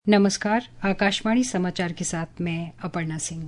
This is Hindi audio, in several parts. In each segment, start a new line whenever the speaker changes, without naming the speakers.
नमस्कार। आकाशवाणी समाचार के साथ मैं अपर्णा सिंह।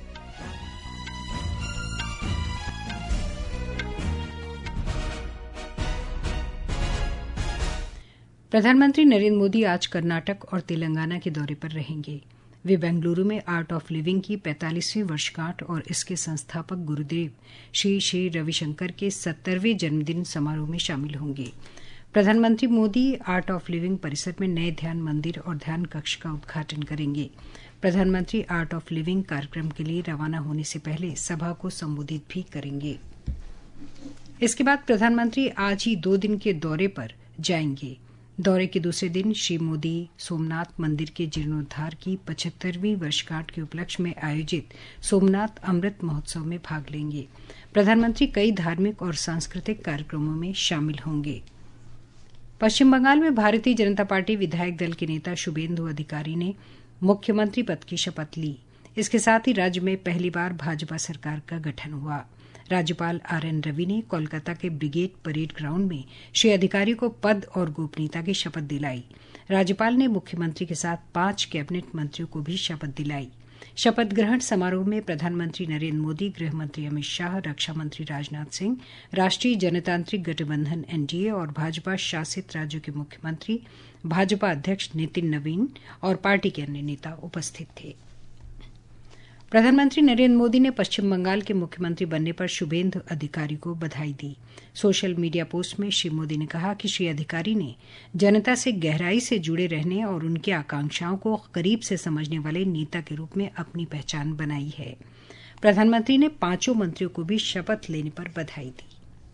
प्रधानमंत्री नरेंद्र मोदी आज कर्नाटक और तेलंगाना के दौरे पर रहेंगे। वे बेंगलुरु में आर्ट ऑफ लिविंग की 45वीं वर्षगांठ और इसके संस्थापक गुरुदेव श्री श्री रविशंकर के 70वें जन्मदिन समारोह में शामिल होंगे। प्रधानमंत्री मोदी आर्ट ऑफ लिविंग परिसर में नए ध्यान मंदिर और ध्यान कक्ष का उद्घाटन करेंगे। प्रधानमंत्री आर्ट ऑफ लिविंग कार्यक्रम के लिए रवाना होने से पहले सभा को संबोधित भी करेंगे। इसके बाद प्रधानमंत्री आज ही 2 दिन के दौरे पर जाएंगे। दौरे के दूसरे दिन श्री मोदी सोमनाथ मंदिर के जीर्णोद्धार की 75वीं वर्षगांठ के उपलक्ष्य में आयोजित सोमनाथ अमृत महोत्सव में भाग लेंगे। प्रधानमंत्री कई धार्मिक और सांस्कृतिक कार्यक्रमों में शामिल होंगे। पश्चिम बंगाल में भारतीय जनता पार्टी विधायक दल के नेता शुभेंदु अधिकारी ने मुख्यमंत्री पद की शपथ ली। इसके साथ ही राज्य में पहली बार भाजपा सरकार का गठन हुआ। राज्यपाल आरएन रवि ने कोलकाता के ब्रिगेड परेड ग्राउंड में श्री अधिकारी को पद और गोपनीयता की शपथ दिलाई। राज्यपाल ने मुख्यमंत्री के साथ 5 कैबिनेट मंत्रियों को भी शपथ दिलाई। शपथ ग्रहण समारोह में प्रधानमंत्री नरेंद्र मोदी, गृह मंत्री अमित शाह, रक्षा मंत्री राजनाथ सिंह, राष्ट्रीय जनतांत्रिक गठबंधन एनडीए और भाजपा शासित राज्यों के मुख्यमंत्री, भाजपा अध्यक्ष नितिन नवीन और पार्टी के अन्य नेता उपस्थित थे। प्रधानमंत्री नरेंद्र मोदी ने पश्चिम बंगाल के मुख्यमंत्री बनने पर शुभेंदु अधिकारी को बधाई दी। सोशल मीडिया पोस्ट में श्री मोदी ने कहा कि श्री अधिकारी ने जनता से गहराई से जुड़े रहने और उनकी आकांक्षाओं को करीब से समझने वाले नेता के रूप में अपनी पहचान बनाई है। प्रधानमंत्री ने 5 मंत्रियों को भी शपथ लेने पर बधाई दी।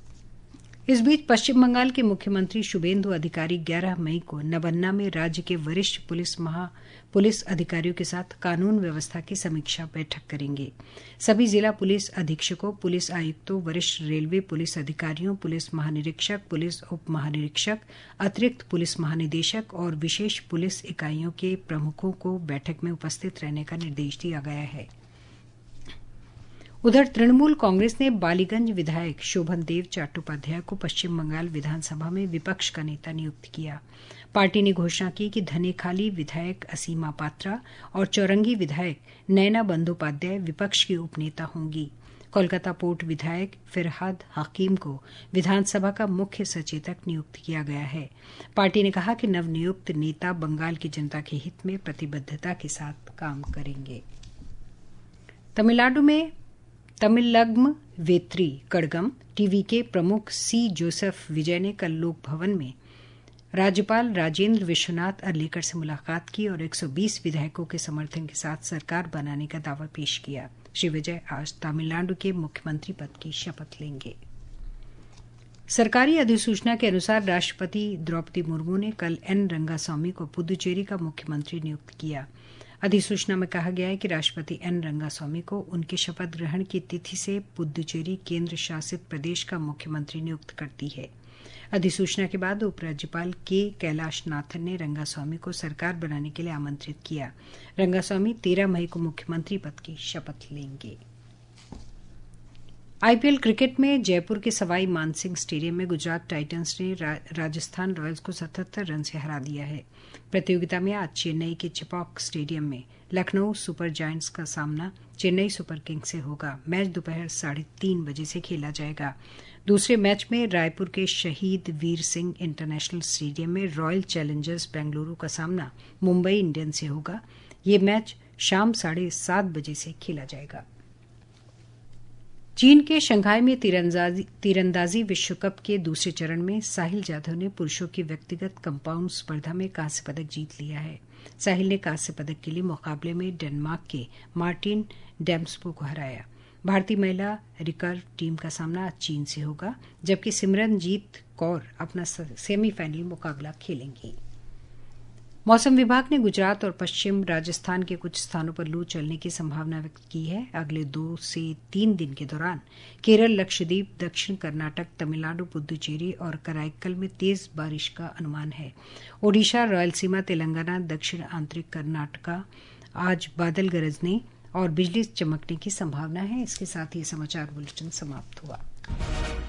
इस बीच पश्चिम बंगाल के मुख्यमंत्री शुभेंदु अधिकारी 11 मई को नबन्ना में राज्य के वरिष्ठ पुलिस अधिकारियों के साथ कानून व्यवस्था की समीक्षा बैठक करेंगे। सभी जिला पुलिस अधीक्षकों, पुलिस आयुक्तों, वरिष्ठ रेलवे पुलिस अधिकारियों, पुलिस महानिरीक्षक, पुलिस उप महानिरीक्षक, अतिरिक्त पुलिस महानिदेशक और विशेष पुलिस इकाइयों के प्रमुखों को बैठक में उपस्थित रहने का निर्देश दिया गया है। उधर तृणमूल कांग्रेस ने बालीगंज विधायक शोभन देव चट्टोपाध्याय को पश्चिम बंगाल विधानसभा में विपक्ष का नेता नियुक्त किया। पार्टी ने घोषणा की कि धनेखाली विधायक असीमा पात्रा और चौरंगी विधायक नैना बंदोपाध्याय विपक्ष की उपनेता होंगी। कोलकाता पोर्ट विधायक फिरहाद हकीम को विधानसभा का मुख्य सचेतक नियुक्त किया गया है। पार्टी ने कहा कि नवनियुक्त नेता बंगाल की जनता के हित में प्रतिबद्धता के साथ काम करेंगे। तमिलनाडु में तमिलग्म वेत्री कड़गम टीवी के प्रमुख सी जोसेफ विजय ने कल लोक भवन में राज्यपाल राजेंद्र विश्वनाथ अर्लेकर से मुलाकात की और 120 विधायकों के समर्थन के साथ सरकार बनाने का दावा पेश किया। श्री विजय आज तमिलनाडु के मुख्यमंत्री पद की शपथ लेंगे। सरकारी अधिसूचना के अनुसार राष्ट्रपति द्रौपदी मुर्मू ने कल एन रंगास्वामी को पुदुचेरी का मुख्यमंत्री नियुक्त किया। अधिसूचना में कहा गया है कि राष्ट्रपति एन रंगास्वामी को उनके शपथ ग्रहण की तिथि से पुदुचेरी केंद्र शासित प्रदेश का मुख्यमंत्री नियुक्त करती है। अधिसूचना के बाद उपराज्यपाल के कैलाशनाथन ने रंगास्वामी को सरकार बनाने के लिए आमंत्रित किया। रंगास्वामी 13 मई को मुख्यमंत्री पद की शपथ लेंगे। आईपीएल क्रिकेट में जयपुर के सवाई मानसिंह स्टेडियम में गुजरात टाइटंस ने राजस्थान रॉयल्स को 77 रन से हरा दिया है। प्रतियोगिता में आज चेन्नई के चेपॉक स्टेडियम में लखनऊ सुपर जायंट्स का सामना चेन्नई सुपर किंग्स से होगा। मैच दोपहर 3:30 बजे से खेला जाएगा। दूसरे मैच में रायपुर के शहीद वीर सिंह इंटरनेशनल स्टेडियम में रॉयल चैलेंजर्स बेंगलुरु का सामना मुंबई इंडियंस से होगा। ये मैच शाम 7:30 बजे से खेला जाएगा। चीन के शंघाई में तीरंदाजी विश्व कप के दूसरे चरण में साहिल जाधव ने पुरुषों की व्यक्तिगत कंपाउंड स्पर्धा में कांस्य पदक जीत लिया है। साहिल ने कांस्य पदक के लिए मुकाबले में डेनमार्क के मार्टिन डेम्सबो को हराया। भारतीय महिला रिकर्व टीम का सामना आज चीन से होगा, जबकि सिमरनजीत कौर अपना सेमीफाइनल मुकाबला खेलेंगी। मौसम विभाग ने गुजरात और पश्चिम राजस्थान के कुछ स्थानों पर लू चलने की संभावना व्यक्त की है। अगले 2 से 3 दिन के दौरान केरल, लक्षद्वीप, दक्षिण कर्नाटक, तमिलनाडु, पुदुचेरी और कराईकल में तेज बारिश का अनुमान है। ओडिशा, रायलसीमा, तेलंगाना, दक्षिण आंतरिक कर्नाटका आज बादल गरजने और बिजली चमकने की संभावना है। इसके साथ ही समाचार बुलेटिन समाप्त हुआ।